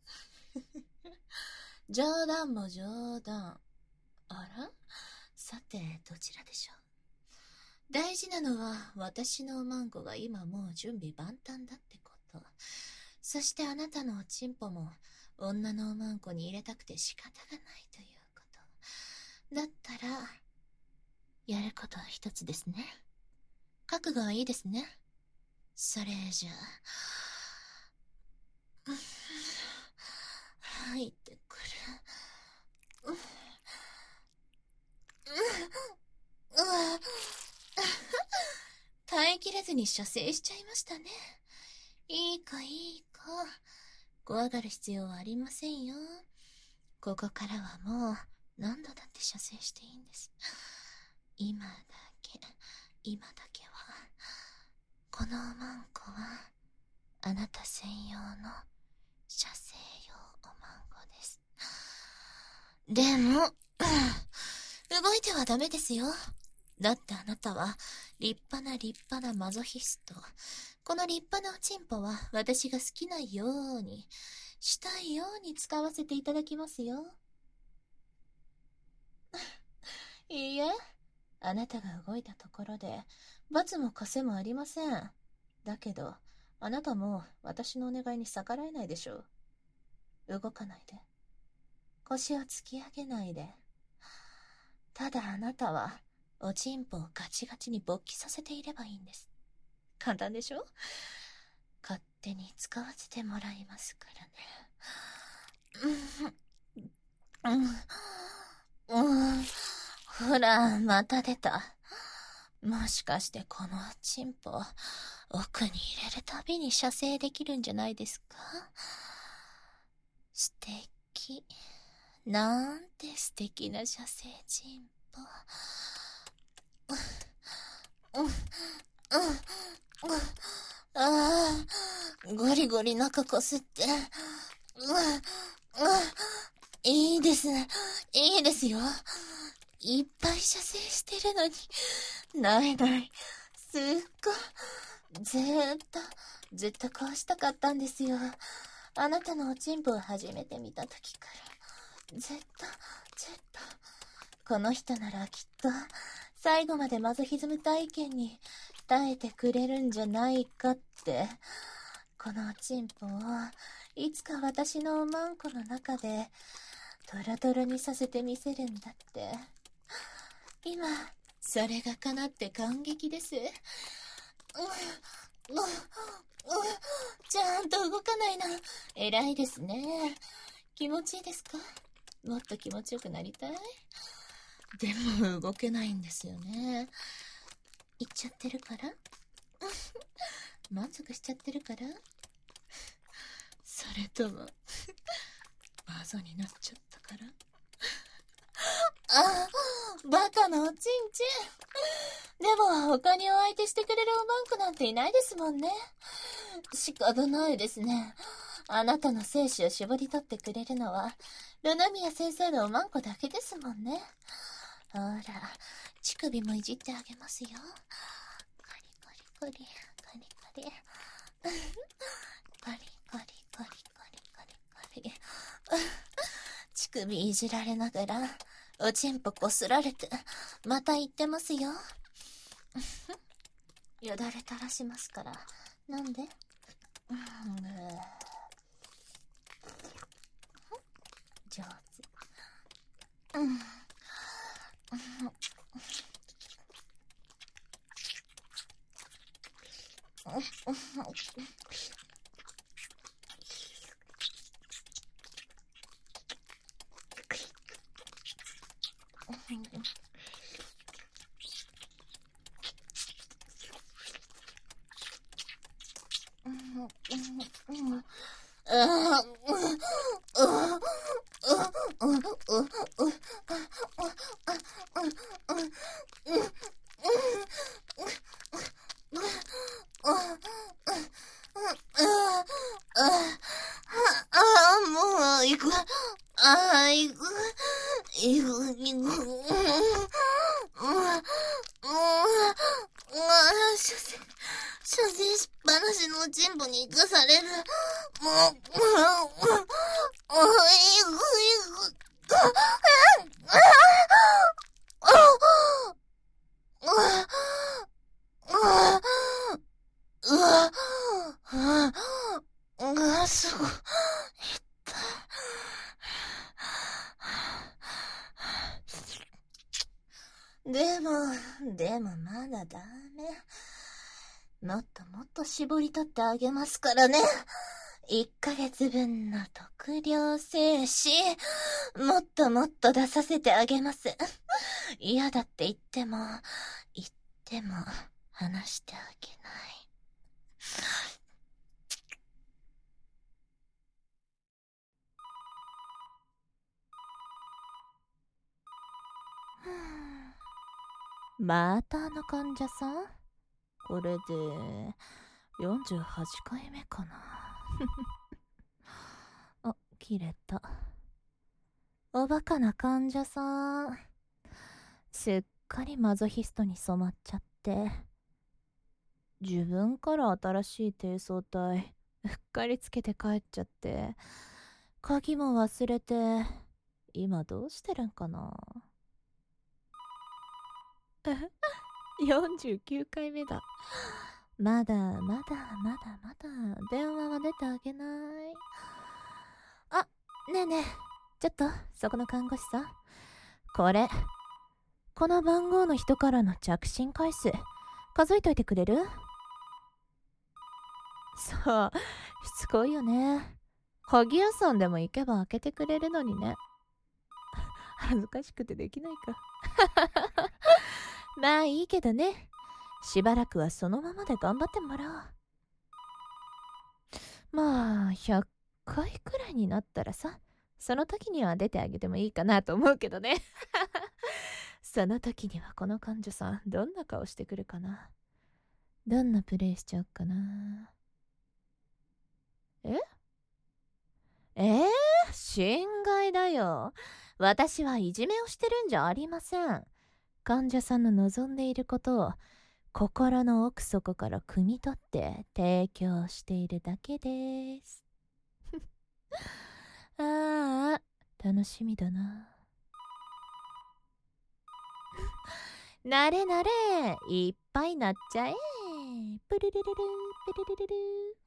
A: 冗談も冗談。あら？さて、どちらでしょう。大事なのは、私のおまんこが今もう準備万端だってこと。そしてあなたのおちんぽも、女のおまんこに入れたくて仕方がないということ。だったら、やることは一つですね。覚悟はいいですね。それじゃあ、入ってくる。耐えきれずに射精しちゃいましたね。いい子いい子。怖がる必要はありませんよ。ここからはもう何度だって射精していいんです。今だけ、今だけは、このおまんこはあなた専用の射精用おまんこです。でも、動いてはダメですよ。だってあなたは立派な立派なマゾヒスト。この立派なおちんぽは私が好きなように、したいように使わせていただきますよ。いいえ、あなたが動いたところで罰も枷もありません。だけど、あなたも私のお願いに逆らえないでしょう。動かないで。腰を突き上げないで。ただあなたは、おちんぽをガチガチに勃起させていればいいんです。簡単でしょ？勝手に使わせてもらいますからね。うん。うん。ほら、また出た。もしかしてこのおちんぽ、奥に入れるたびに射精できるんじゃないですか？素敵。なんて素敵な射精ちんぽ。うん、うん、うん、うん。ああ、ゴリゴリ中こすって。うん、うん。いいですね。いいですよ。いっぱい射精してるのに。ないない。すっごい。ずーっと、ずっとこうしたかったんですよ。あなたのおちんぽを初めて見たときから。ずっと、ずっと。この人ならきっと、最後までマゾヒズム体験に耐えてくれるんじゃないかって、このおちんぽを、いつか私のおまんこの中で、トロトロにさせてみせるんだって。今、それが叶って感激です。うん、うん、うん、ちゃんと動かないな。偉いですね。気持ちいいですか？もっと気持ちよくなりたい？でも動けないんですよね。言っちゃってるから？満足しちゃってるから？それとも、バゾになっちゃったから？ああ、バカなおちんちん。でも他にお相手してくれるおまんこなんていないですもんね。仕方ないですね。あなたの精子を絞り取ってくれるのは、ルナミア先生のおまんこだけですもんね。ほら、乳首もいじってあげますよ。カリカリカリ、カリカリ。カリカリカリカリカリカリ。乳首いじられながら、おちんぽこすられて、また言ってますよ。よだれ垂らしますから。なんで？うん、上手。うん。 のチンポに生かされる。もう、もう、もう、おい、おい、うわ、うわ、すごい。でも、でもまだダメ。もっともっと絞り取ってあげますからね。いっかげつぶんの特量精子、もっともっと出させてあげます。嫌だって言っても、言っても話してあげない。またあの患者さん？これでよんじゅうはちかいめかな。あ、切れた。おバカな患者さん。すっかりマゾヒストに染まっちゃって。自分から新しい低層体うっかりつけて帰っちゃって、鍵も忘れて、今どうしてるんかな。よんじゅうきゅうかいめだ。まだまだまだまだ電話は出てあげない。あ、ねえねえ、ちょっとそこの看護師さん、これこの番号の人からの着信回数数えといてくれる？そう、しつこいよね。鍵屋さんでも行けば開けてくれるのにね。恥ずかしくてできないか。まあいいけどね。しばらくはそのままで頑張ってもらおう。まあ、ひゃっかいくらいになったらさ、その時には出てあげてもいいかなと思うけどね。その時にはこの患者さん、どんな顔してくるかな。どんなプレイしちゃおうかな。ええー、心外だよ。私はいじめをしてるんじゃありません。患者さんの望んでいることを心の奥底から汲み取って提供しているだけです。ああ、楽しみだな。なれなれ、いっぱいなっちゃえ。プルルルル、プルルルル。